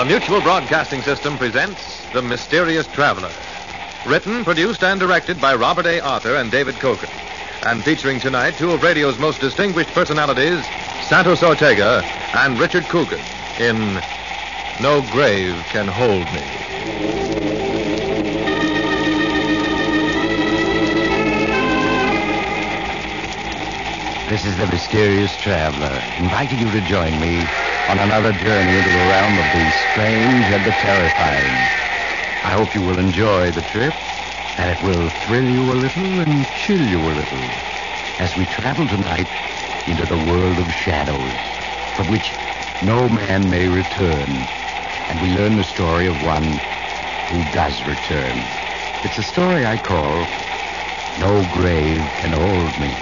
Mutual Broadcasting System presents The Mysterious Traveler. Written, produced, and directed by Robert A. Arthur and David Coker. And featuring tonight two of radio's most distinguished personalities, Santos Ortega and Richard Coogan, in No Grave Can Hold Me. This is the Mysterious Traveler, inviting you to join me on another journey into the realm of the strange and the terrifying. I hope you will enjoy the trip, and it will thrill you a little and chill you a little as we travel tonight into the world of shadows, from which no man may return, and we learn the story of one who does return. It's a story I call No Grave Can Hold Me.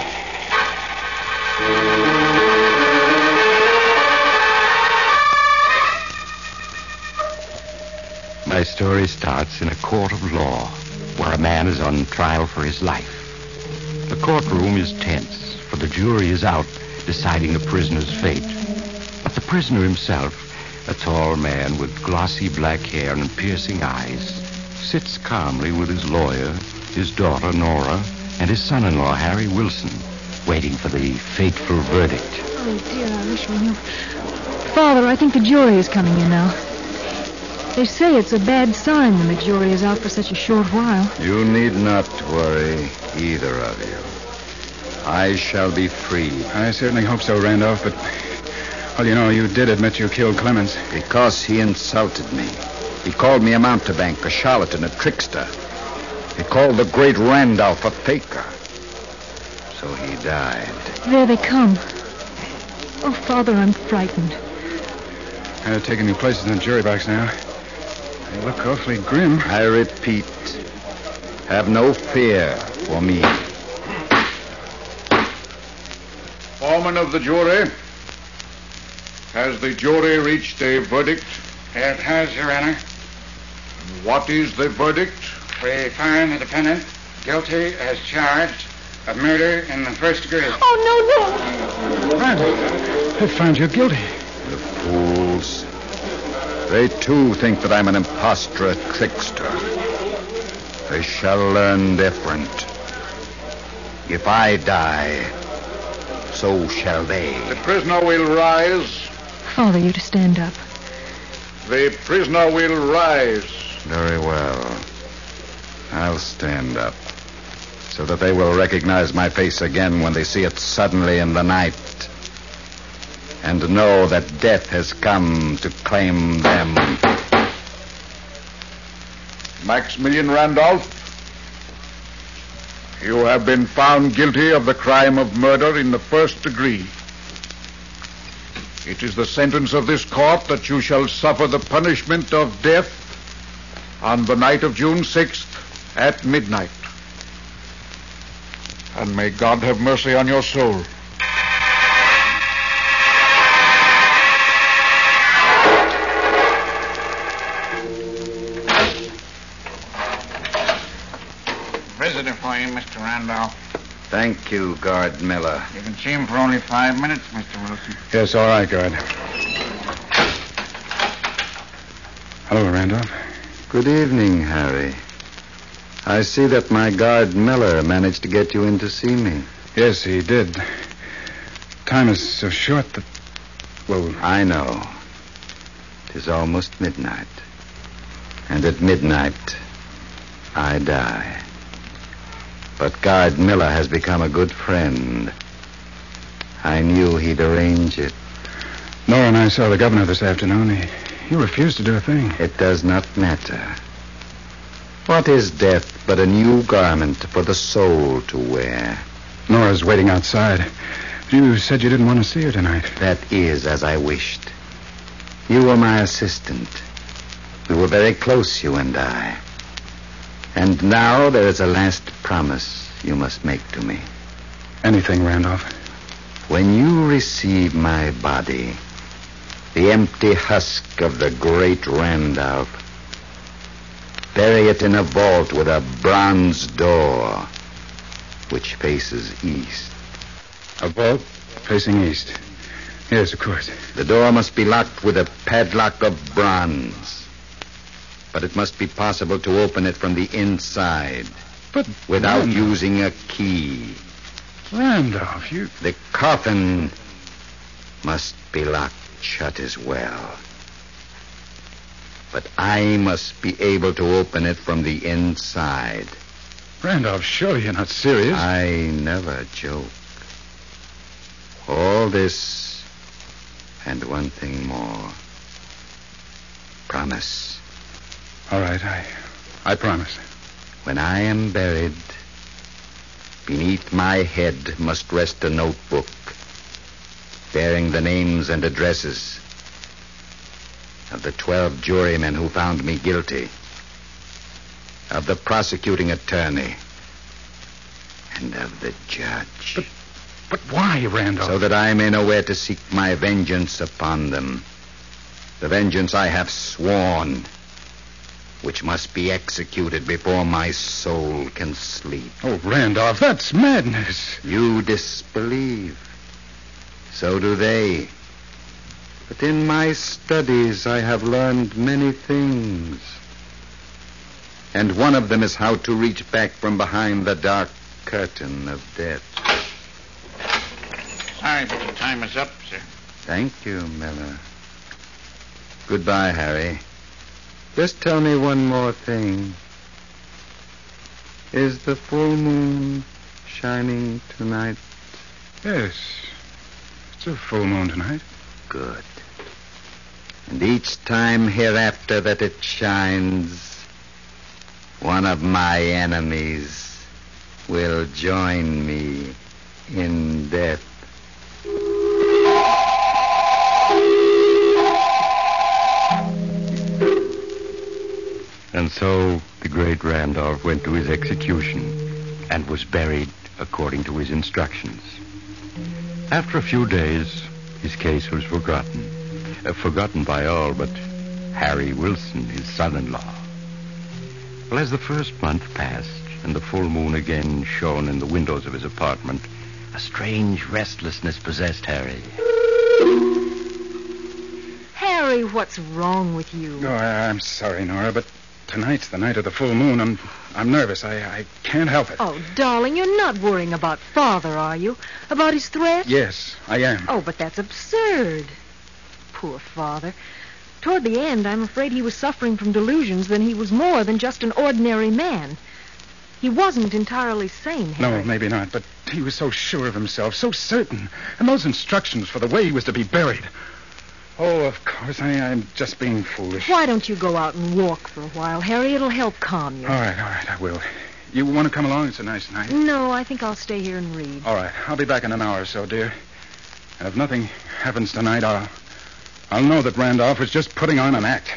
My story starts in a court of law where a man is on trial for his life. The courtroom is tense, for the jury is out deciding the prisoner's fate. But the prisoner himself, a tall man with glossy black hair and piercing eyes, sits calmly with his lawyer, his daughter Nora, and his son-in-law Harry Wilson, waiting for the fateful verdict. Oh, dear, I wish we knew. Father, I think the jury is coming in now. They say it's a bad sign when the jury is out for such a short while. You need not worry, either of you. I shall be free. I certainly hope so, Randolph, but... Well, you know, you did admit you killed Clemens. Because he insulted me. He called me a mountebank, a charlatan, a trickster. He called the great Randolph a faker. So he died. There they come. Oh, Father, I'm frightened. They're taking your places in the jury box now. They look awfully grim. I repeat, have no fear for me. Foreman of the jury, has the jury reached a verdict? It has, Your Honor. What is the verdict? We find the defendant guilty as charged of murder in the first degree. Oh, no. Randolph, they found you guilty. The fools. They, too, think that I'm an impostor, a trickster. They shall learn different. If I die, so shall they. The prisoner will rise. Father, you to stand up. The prisoner will rise. Very well. I'll stand up, so that they will recognize my face again when they see it suddenly in the night, and know that death has come to claim them. Maximilian Randolph, you have been found guilty of the crime of murder in the first degree. It is the sentence of this court that you shall suffer the punishment of death on the night of June 6th at midnight. And may God have mercy on your soul. Visitor for you, Mr. Randolph. Thank you, Guard Miller. You can see him for only 5 minutes, Mr. Wilson. Yes, all right, guard. Hello, Randolph. Good evening, Harry. I see that my guard Miller managed to get you in to see me. Yes, he did. Time is so short that... Well, I know. It is almost midnight. And at midnight, I die. But Guard Miller has become a good friend. I knew he'd arrange it. Nora and I saw the governor this afternoon. He refused to do a thing. It does not matter. What is death but a new garment for the soul to wear? Nora's waiting outside. You said you didn't want to see her tonight. That is as I wished. You were my assistant. We were very close, you and I. And now there is a last promise you must make to me. Anything, Randolph. When you receive my body, the empty husk of the great Randolph, bury it in a vault with a bronze door which faces east. A vault facing east. Yes, of course. The door must be locked with a padlock of bronze. But it must be possible to open it from the inside. But without Randolph, using a key. Randolph, you... The coffin must be locked shut as well. But I must be able to open it from the inside. Randolph, surely you're not serious. I never joke. All this and one thing more. Promise. All right, I promise. When I am buried, beneath my head must rest a notebook bearing the names and addresses of the 12 jurymen who found me guilty, of the prosecuting attorney, and of the judge. But why, Randolph? So that I may know where to seek my vengeance upon them. The vengeance I have sworn, which must be executed before my soul can sleep. Oh, Randolph, that's madness. You disbelieve. So do they. But in my studies, I have learned many things. And one of them is how to reach back from behind the dark curtain of death. Sorry, but the time is up, sir. Thank you, Miller. Goodbye, Harry. Just tell me one more thing. Is the full moon shining tonight? Yes. It's a full moon tonight. Good. And each time hereafter that it shines, one of my enemies will join me in death. And so the great Randolph went to his execution and was buried according to his instructions. After a few days, his case was forgotten. Forgotten by all but Harry Wilson, his son-in-law. Well, as the first month passed and the full moon again shone in the windows of his apartment, a strange restlessness possessed Harry. Harry, what's wrong with you? Oh, I'm sorry, Nora, but tonight's the night of the full moon. I'm nervous. I can't help it. Oh, darling, you're not worrying about Father, are you? About his threat? Yes, I am. Oh, but that's absurd. Poor Father. Toward the end, I'm afraid he was suffering from delusions that he was more than just an ordinary man. He wasn't entirely sane, Harry. No, maybe not, but he was so sure of himself, so certain. And those instructions for the way he was to be buried. Oh, of course, I'm just being foolish. Why don't you go out and walk for a while, Harry? It'll help calm you. All right, I will. You want to come along? It's a nice night. No, I think I'll stay here and read. All right, I'll be back in an hour or so, dear. And if nothing happens tonight, I'll know that Randolph was just putting on an act.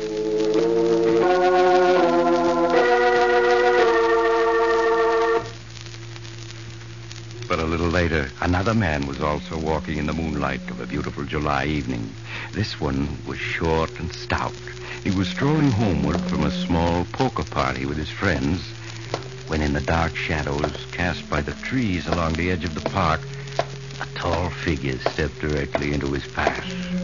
But a little later, another man was also walking in the moonlight of a beautiful July evening. This one was short and stout. He was strolling homeward from a small poker party with his friends when in the dark shadows cast by the trees along the edge of the park, a tall figure stepped directly into his path.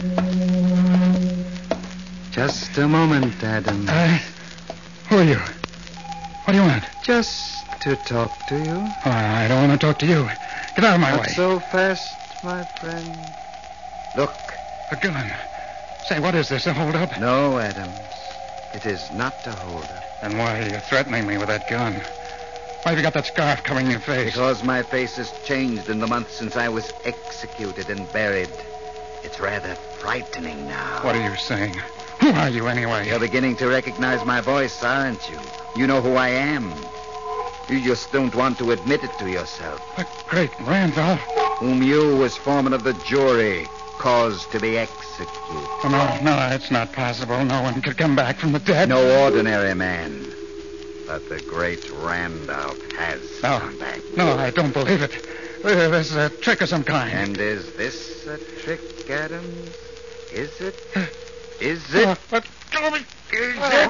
Just a moment, Adam. Who are you? What do you want? Just to talk to you. Oh, I don't want to talk to you. Get out of my Not way. so fast, my friend. Look. A gun. Say, what is this, a hold-up? No, Adams. It is not a hold-up. Then why are you threatening me with that gun? Why have you got that scarf covering your face? Because my face has changed in the months since I was executed and buried. It's rather frightening now. What are you saying? Who are you, anyway? You're beginning to recognize my voice, aren't you? You know who I am. You just don't want to admit it to yourself. The great Randolph. Whom you, as foreman of the jury, caused to be executed. Oh, no, it's not possible. No one could come back from the dead. No ordinary man. But the great Randolph has come back. No, I don't believe it. This is a trick of some kind. And is this a trick, Adams? Is it? Is it? Let go of me. Is it?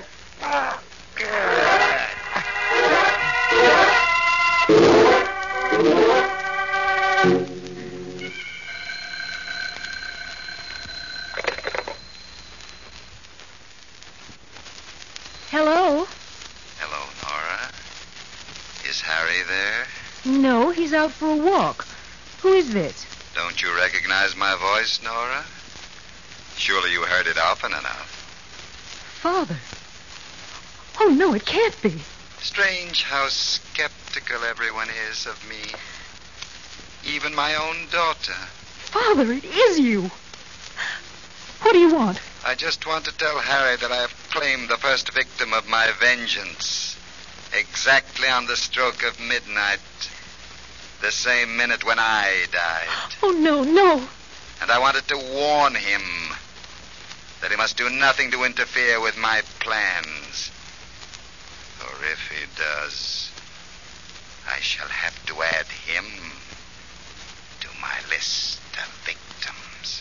Hello? Hello, Nora. Is Harry there? No, he's out for a walk. Who is this? Don't you recognize my voice, Nora? Surely you heard it often enough. Father. Oh, no, it can't be. Strange how skeptical everyone is of me. Even my own daughter. Father, it is you. What do you want? I just want to tell Harry that I have claimed the first victim of my vengeance. Exactly on the stroke of midnight. The same minute when I died. Oh, no. And I wanted to warn him that he must do nothing to interfere with my plans. For if he does, I shall have to add him to my list of victims.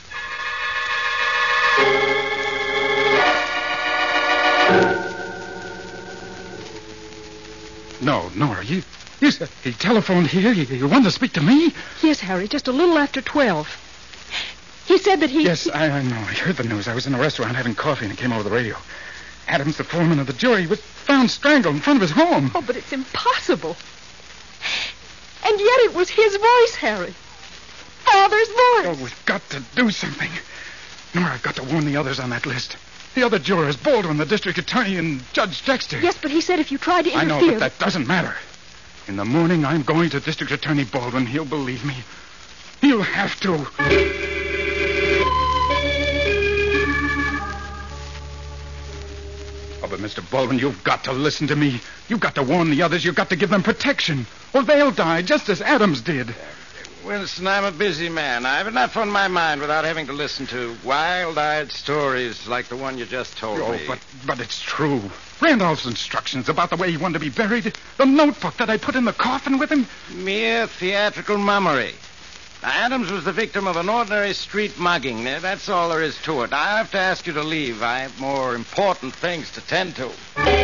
No, Nora, you said he telephoned here. You wanted to speak to me? Yes, Harry, just a little after 12. He said that he... Yes, I know. I heard the news. I was in a restaurant having coffee, and it came over the radio. Adams, the foreman of the jury, was found strangled in front of his home. Oh, but it's impossible. And yet it was his voice, Harry. Father's voice. Oh, we've got to do something. Nora, I've got to warn the others on that list. The other jurors, Baldwin, the district attorney, and Judge Dexter. Yes, but he said if you tried to interfere... I know, but that doesn't matter. In the morning, I'm going to District Attorney Baldwin. He'll believe me. He'll have to. Oh, but Mr. Baldwin, you've got to listen to me. You've got to warn the others. You've got to give them protection. Or they'll die, just as Adams did. Wilson, I'm a busy man. I have enough on my mind without having to listen to wild-eyed stories like the one you just told me. But it's true. Randolph's instructions about the way he wanted to be buried, the notebook that I put in the coffin with him. Mere theatrical mummery. Now, Adams was the victim of an ordinary street mugging. That's all there is to it. I have to ask you to leave. I have more important things to tend to.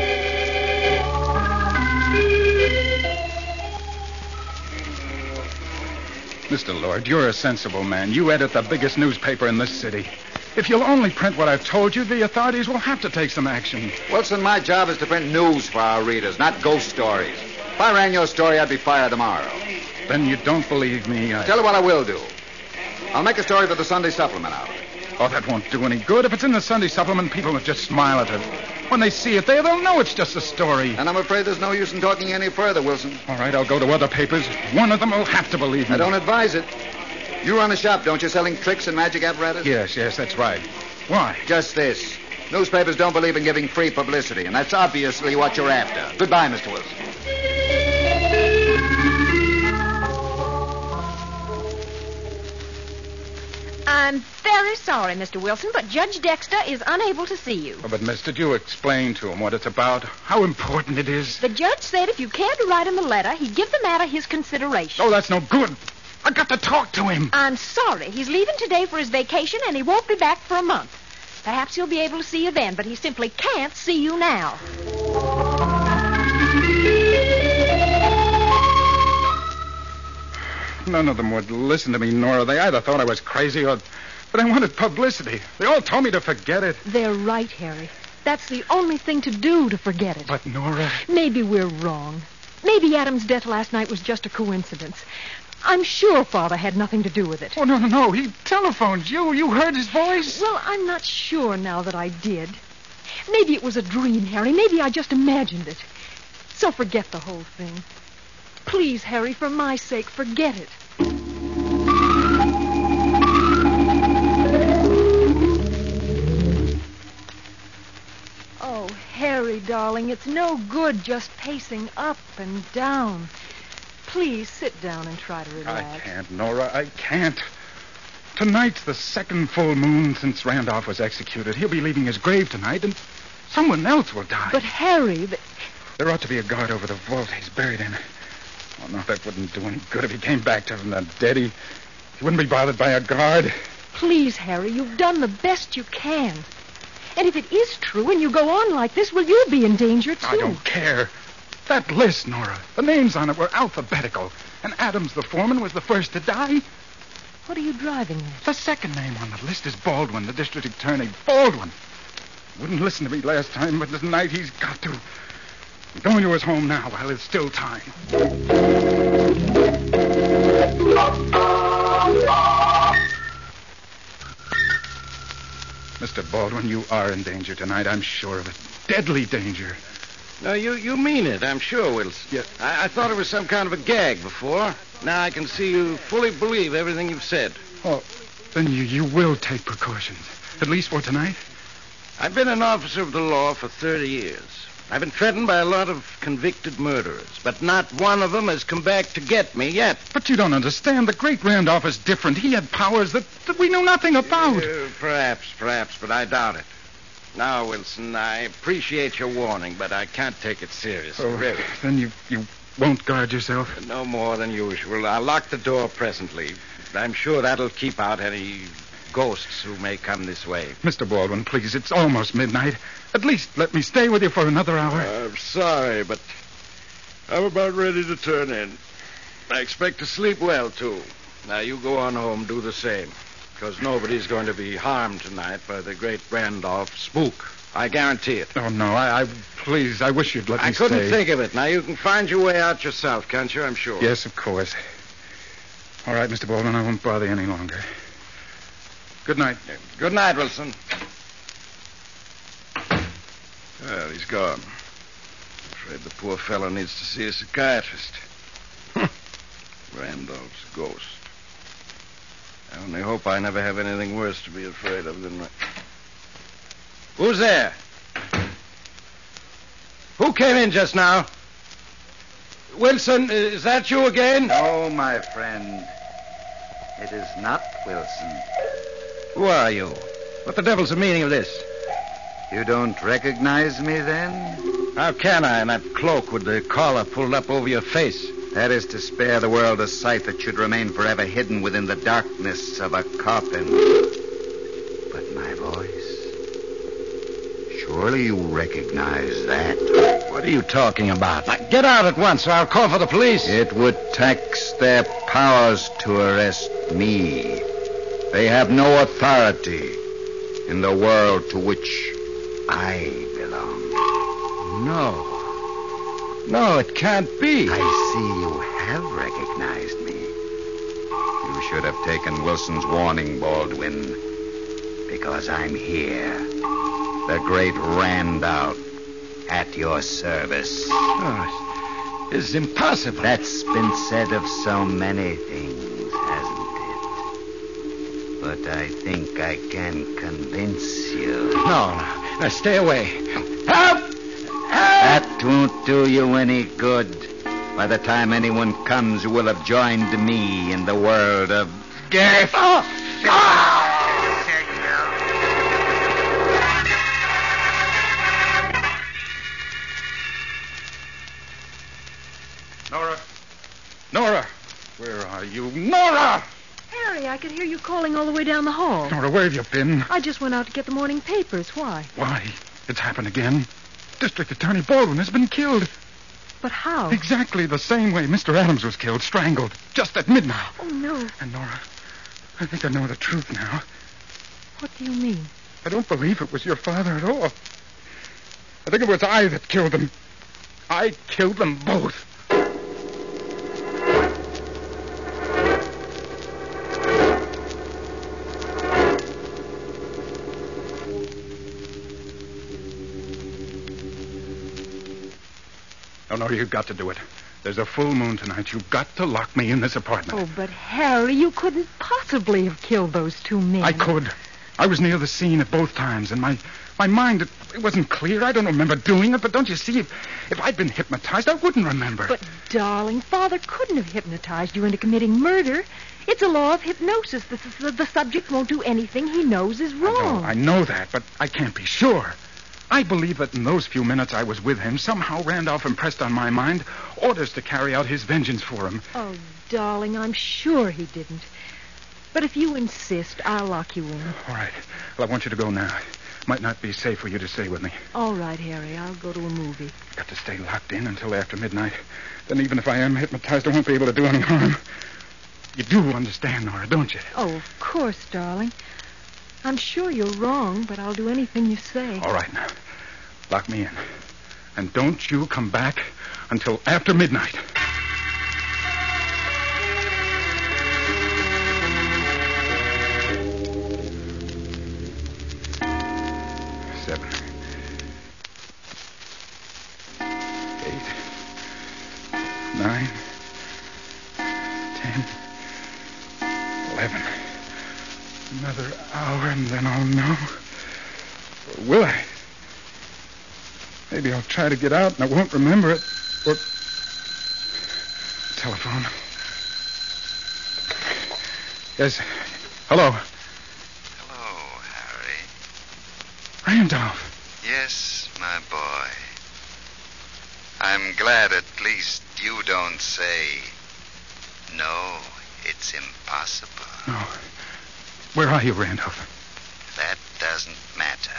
Mr. Lord, you're a sensible man. You edit the biggest newspaper in this city. If you'll only print what I've told you, the authorities will have to take some action. Wilson, my job is to print news for our readers, not ghost stories. If I ran your story, I'd be fired tomorrow. Then you don't believe me. Tell you what I will do. I'll make a story for the Sunday Supplement out of it. Oh, that won't do any good. If it's in the Sunday Supplement, people will just smile at it. When they see it there, they'll know it's just a story. And I'm afraid there's no use in talking any further, Wilson. All right, I'll go to other papers. One of them will have to believe me. I don't advise it. You run a shop, don't you, selling tricks and magic apparatus? Yes, that's right. Why? Just this. Newspapers don't believe in giving free publicity, and that's obviously what you're after. Goodbye, Mr. Wilson. I'm very sorry, Mr. Wilson, but Judge Dexter is unable to see you. Oh, but, miss, did you explain to him what it's about? How important it is? The judge said if you cared to write him a letter, he'd give the matter his consideration. Oh, that's no good. I got to talk to him. I'm sorry. He's leaving today for his vacation, and he won't be back for a month. Perhaps he'll be able to see you then, but he simply can't see you now. None of them would listen to me, Nora. They either thought I was crazy or... But I wanted publicity. They all told me to forget it. They're right, Harry. That's the only thing to do to forget it. But, Nora... Maybe we're wrong. Maybe Adam's death last night was just a coincidence. I'm sure Father had nothing to do with it. Oh, no. He telephoned you. You heard his voice? Well, I'm not sure now that I did. Maybe it was a dream, Harry. Maybe I just imagined it. So forget the whole thing. Please, Harry, for my sake, forget it. Oh, Harry, darling, it's no good just pacing up and down. Please sit down and try to relax. I can't, Nora. I can't. Tonight's the second full moon since Randolph was executed. He'll be leaving his grave tonight, and someone else will die. But, Harry, there ought to be a guard over the vault he's buried in. Oh, no, that wouldn't do any good if he came back to him, that dead. He wouldn't be bothered by a guard. Please, Harry, you've done the best you can. And if it is true and you go on like this, well, you'll be in danger, too. I don't care. That list, Nora, the names on it were alphabetical, and Adams, the foreman, was the first to die. What are you driving at? The second name on the list is Baldwin, the district attorney. Baldwin. Wouldn't listen to me last time, but tonight he's got to. I'm going to his home now while there's still time. Mr. Baldwin, you are in danger tonight. I'm sure of it. Deadly danger. No, you mean it, I'm sure, Wilson. Yes. I thought it was some kind of a gag before. Now I can see you fully believe everything you've said. Oh, then you will take precautions. At least for tonight? I've been an officer of the law for 30 years. I've been threatened by a lot of convicted murderers, but not one of them has come back to get me yet. But you don't understand. The great Randolph is different. He had powers that we know nothing about. Perhaps, but I doubt it. Now, Wilson, I appreciate your warning, but I can't take it seriously, really. Then you won't guard yourself? No more than usual. I'll lock the door presently. I'm sure that'll keep out any ghosts who may come this way. Mr. Baldwin, please, it's almost midnight. At least let me stay with you for another hour. I'm sorry, but I'm about ready to turn in. I expect to sleep well, too. Now, you go on home, do the same. Because nobody's going to be harmed tonight by the great Randolph spook. I guarantee it. Oh, no, please, I wish you'd let me stay. I couldn't think of it. Now, you can find your way out yourself, can't you? I'm sure. Yes, of course. All right, Mr. Baldwin, I won't bother you any longer. Good night. Good night, Wilson. Well, he's gone. Afraid the poor fellow needs to see a psychiatrist. Randolph's ghost. I only hope I never have anything worse to be afraid of than... Who's there? Who came in just now? Wilson, is that you again? No, my friend. It is not Wilson. Who are you? What the devil's the meaning of this? You don't recognize me, then? How can I in that cloak with the collar pulled up over your face? That is to spare the world a sight that should remain forever hidden within the darkness of a coffin. But my voice... Surely you recognize that. What are you talking about? Now, get out at once or I'll call for the police. It would tax their powers to arrest me. They have no authority in the world to which I belong. No, it can't be. I see you have recognized me. You should have taken Wilson's warning, Baldwin, because I'm here. The great Randolph at your service. Oh, it's impossible. That's been said of so many things, hasn't it? But I think I can convince you. No, stay away. Help! That won't do you any good. By the time anyone comes, you will have joined me in the world of death. Nora! Where are you? Nora! Harry, I could hear you calling all the way down the hall. Nora, where have you been? I just went out to get the morning papers. Why? Why? It's happened again. District Attorney Baldwin has been killed. But how? Exactly the same way Mr. Adams was killed, strangled, just at midnight. Oh, no. And Nora, I think I know the truth now. What do you mean? I don't believe it was your father at all. I think it was I that killed them. I killed them both. No, you've got to do it. There's a full moon tonight. You've got to lock me in this apartment. Oh, but Harry, you couldn't possibly have killed those two men. I could. I was near the scene at both times, and my mind, it wasn't clear. I don't remember doing it, but don't you see, if I'd been hypnotized, I wouldn't remember. But, darling, Father couldn't have hypnotized you into committing murder. It's a law of hypnosis. The subject won't do anything he knows is wrong. I know that, but I can't be sure. I believe that in those few minutes I was with him, somehow Randolph impressed on my mind orders to carry out his vengeance for him. Oh, darling, I'm sure he didn't. But if you insist, I'll lock you in. All right. Well, I want you to go now. Might not be safe for you to stay with me. All right, Harry. I'll go to a movie. Got to stay locked in until after midnight. Then even if I am hypnotized, I won't be able to do any harm. You do understand, Nora, don't you? Oh, of course, darling. I'm sure you're wrong, but I'll do anything you say. All right, now. Lock me in. And don't you come back until after midnight. Seven. 8. 9. 10. 11. Another hour and then I'll know. Or will I? Maybe I'll try to get out and I won't remember it. Or... Telephone. Yes. Hello. Hello, Harry. Randolph. Yes, my boy. I'm glad at least you don't say, no, it's impossible. No. Where are you, Randolph? That doesn't matter.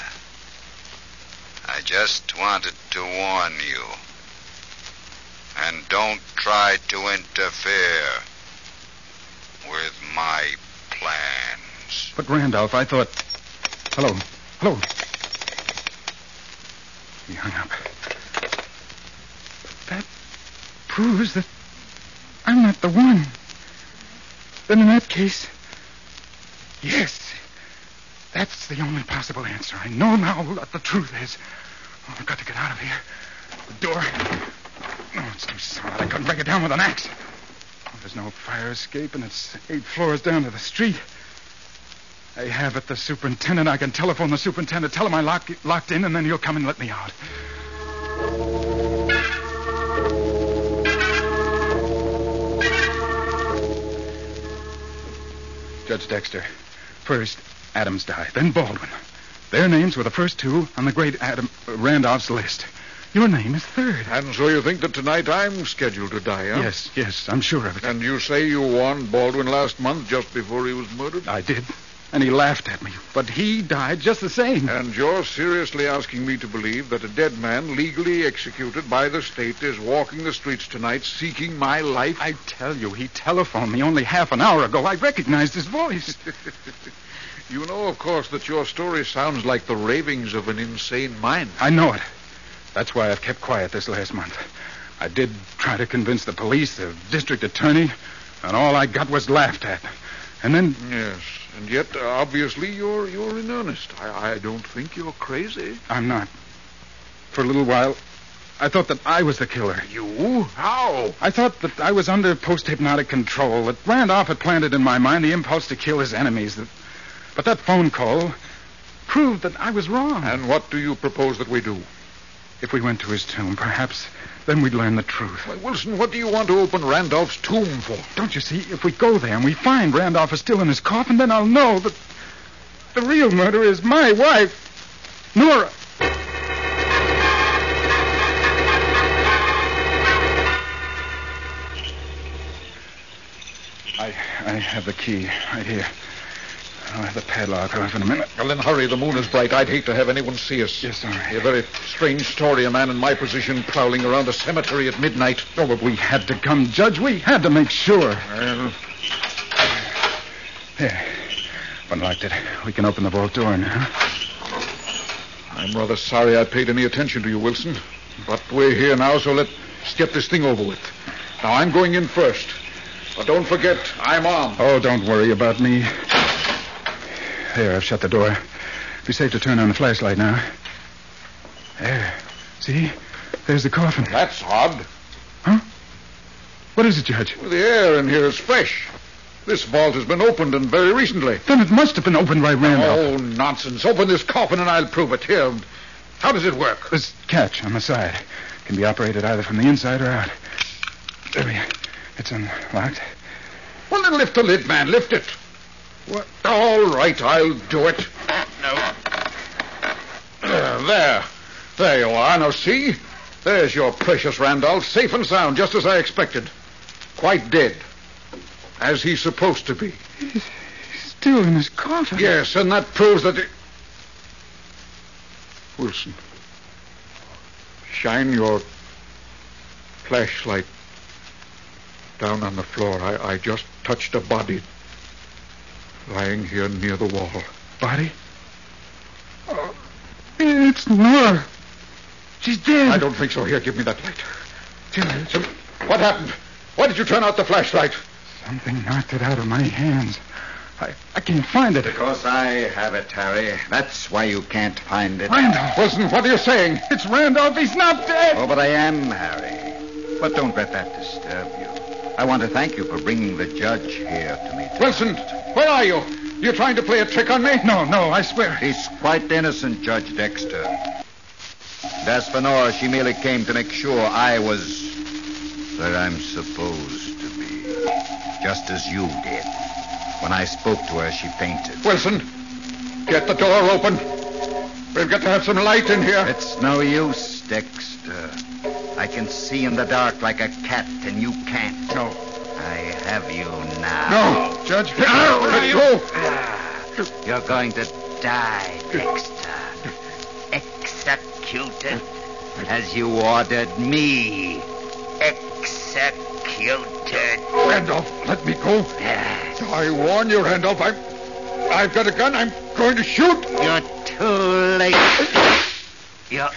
I just wanted to warn you. And don't try to interfere with my plans. But, Randolph, I thought... Hello. Hello. He hung up. But that proves that I'm not the one. Then in that case... Yes. That's the only possible answer. I know now what the truth is. Oh, I've got to get out of here. The door... Oh, it's too solid. I couldn't break it down with an axe. Oh, there's no fire escape, and it's 8 floors down to the street. I have it, the superintendent. I can telephone the superintendent, tell him I locked in, and then he'll come and let me out. Judge Dexter. First, Adams died, then Baldwin. Their names were the first 2 on the great Randolph's list. Your name is third. And so you think that tonight I'm scheduled to die, huh? Yes, I'm sure of it. And you say you warned Baldwin last month just before he was murdered? I did. And he laughed at me. But he died just the same. And you're seriously asking me to believe that a dead man legally executed by the state is walking the streets tonight seeking my life? I tell you, he telephoned me only half an hour ago. I recognized his voice. You know, of course, that your story sounds like the ravings of an insane mind. I know it. That's why I've kept quiet this last month. I did try to convince the police, the district attorney, and all I got was laughed at. And then... Yes, and yet, obviously, you're in earnest. I don't think you're crazy. I'm not. For a little while, I thought that I was the killer. You? How? I thought that I was under post-hypnotic control, that Randolph had planted in my mind the impulse to kill his enemies. But that phone call proved that I was wrong. And what do you propose that we do? If we went to his tomb, perhaps then we'd learn the truth. Why, Wilson, what do you want to open Randolph's tomb for? Don't you see? If we go there and we find Randolph is still in his coffin, then I'll know that the real murderer is my wife, Nora. I have the key right here. I'll have the padlock off in a minute. Well, then hurry. The moon is bright. I'd hate to have anyone see us. Yes, all right. A very strange story, a man in my position prowling around a cemetery at midnight. Oh, but we had to come, Judge. We had to make sure. Well... There. Unlocked it. We can open the vault door now. I'm rather sorry I paid any attention to you, Wilson. But we're here now, so let's get this thing over with. Now, I'm going in first. But don't forget, I'm armed. Oh, don't worry about me. There, I've shut the door. Be safe to turn on the flashlight now. There. See? There's the coffin. That's odd. Huh? What is it, Judge? Well, the air in here is fresh. This vault has been opened, and very recently. Then it must have been opened by Randolph. Oh, nonsense. Open this coffin and I'll prove it. Here. How does it work? This catch on the side can be operated either from the inside or out. There we are. It's unlocked. Well, then lift the lid, man. Lift it. What? All right, I'll do it. No. There. There you are. Now, see? There's your precious Randolph, safe and sound, just as I expected. Quite dead. As he's supposed to be. He's still in his coffin. Yes, and that proves that... Wilson, shine your flashlight down on the floor. I just touched a body lying here near the wall. body? Oh, it's Nora. She's dead. I don't think so. Here, give me that light. Judge. What happened? Why did you turn out the flashlight? Something knocked it out of my hands. I can't find it. Because I have it, Harry. That's why you can't find it. Randolph. Wilson, what are you saying? It's Randolph. He's not dead. Oh, but I am, Harry. But don't let that disturb you. I want to thank you for bringing the judge here to me tonight. Wilson, where are you? You trying to play a trick on me? No, I swear. He's quite innocent, Judge Dexter. As for Nora, she merely came to make sure I was where I'm supposed to be. Just as you did. When I spoke to her, she fainted. Wilson, get the door open. We've got to have some light in here. It's no use, Dexter. I can see in the dark like a cat, and you can't. No. I have you now. No, Judge. Let go. You're going to die, Dexter. Executed as you ordered me. Executed. Randolph, let me go. I warn you, Randolph. I've got a gun. I'm going to shoot. You're too late. You're...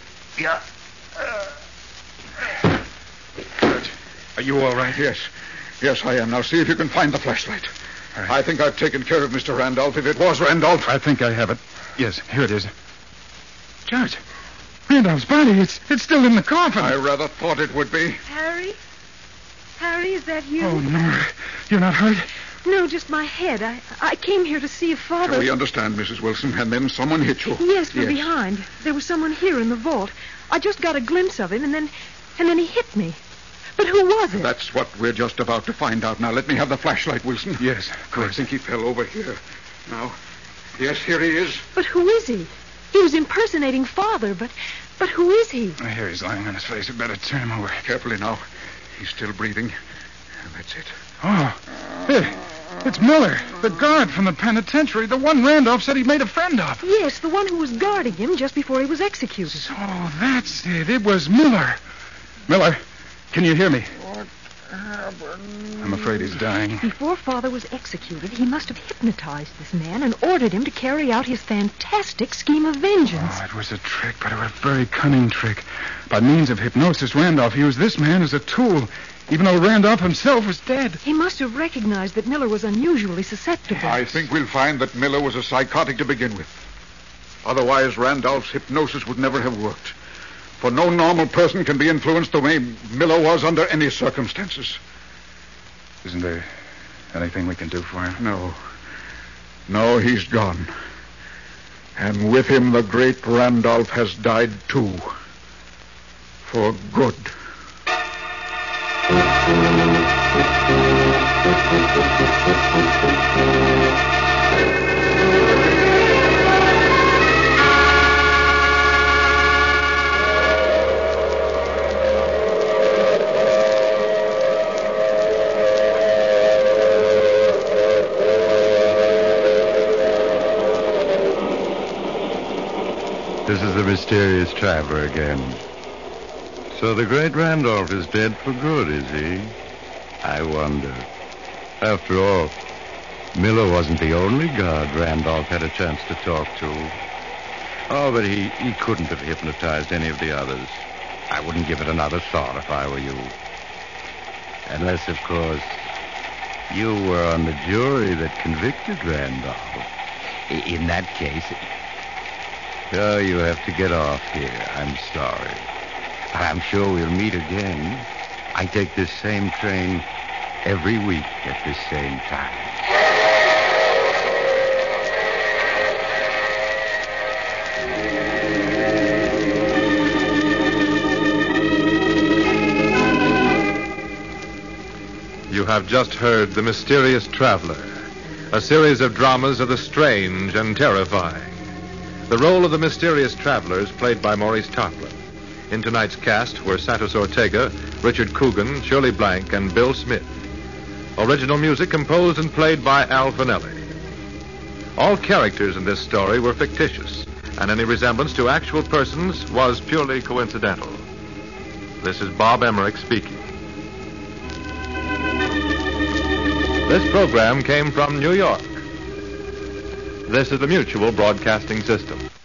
Judge, are you all right? Yes. Yes, I am. Now see if you can find the flashlight. Right. I think I've taken care of Mr. Randolph. If it was Randolph. I think I have it. Yes, here it is. Judge, Randolph's body, it's still in the coffin. I rather thought it would be. Harry? Harry, is that you? Oh, Nora, you're not hurt? No, just my head. I came here to see if Father... We understand, Mrs. Wilson, and then someone hit you. Yes, from behind. There was someone here in the vault. I just got a glimpse of him, and then he hit me. But who was it? That's what we're just about to find out. Now, let me have the flashlight, Wilson. Yes, of course. I think he fell over here. Now, yes, here he is. But who is he? He was impersonating Father, but who is he? Here he's lying on his face. We better turn him over. Carefully now. He's still breathing. That's it. Oh, it's Miller, the guard from the penitentiary, the one Randolph said he made a friend of. Yes, the one who was guarding him just before he was executed. So that's it. It was Miller. Miller, can you hear me? What happened? I'm afraid he's dying. Before Father was executed, he must have hypnotized this man and ordered him to carry out his fantastic scheme of vengeance. Oh, it was a trick, but a very cunning trick. By means of hypnosis, Randolph used this man as a tool, even though Randolph himself was dead. He must have recognized that Miller was unusually susceptible. I think we'll find that Miller was a psychotic to begin with. Otherwise, Randolph's hypnosis would never have worked. For no normal person can be influenced the way Miller was under any circumstances. Isn't there anything we can do for him? No. No, he's gone. And with him, the great Randolph has died, too. For good. This is the mysterious traveler again. So the great Randolph is dead for good, is he? I wonder. After all, Miller wasn't the only guard Randolph had a chance to talk to. Oh, but he couldn't have hypnotized any of the others. I wouldn't give it another thought if I were you. Unless, of course, you were on the jury that convicted Randolph. In that case... Oh, you have to get off here. I'm sorry. But I'm sure we'll meet again. I take this same train every week at this same time. You have just heard The Mysterious Traveler, a series of dramas of the strange and terrifying. The role of the mysterious traveler is played by Maurice Tarplin. In tonight's cast were Santos Ortega, Richard Coogan, Shirley Blank, and Bill Smith. Original music composed and played by Al Finelli. All characters in this story were fictitious, and any resemblance to actual persons was purely coincidental. This is Bob Emmerich speaking. This program came from New York. This is the Mutual Broadcasting System.